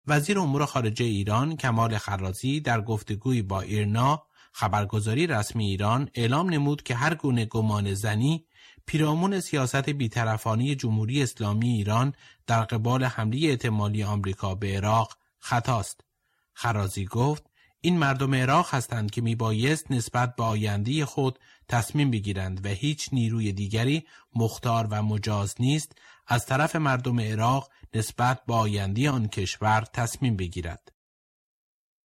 وزیر امور خارجه ایران کمال خرازی در گفتگویی با ایرنا خبرگزاری رسمی ایران اعلام نمود که هر گونه گمان زنی پیرامون سیاست بی‌طرفانه جمهوری اسلامی ایران در قبال حمله احتمالی آمریکا به عراق خطاست. خرازی گفت این مردم عراق هستند که میبایست نسبت به آینده خود تصمیم بگیرند و هیچ نیروی دیگری مختار و مجاز نیست از طرف مردم عراق نسبت به آینده آن کشور تصمیم بگیرد.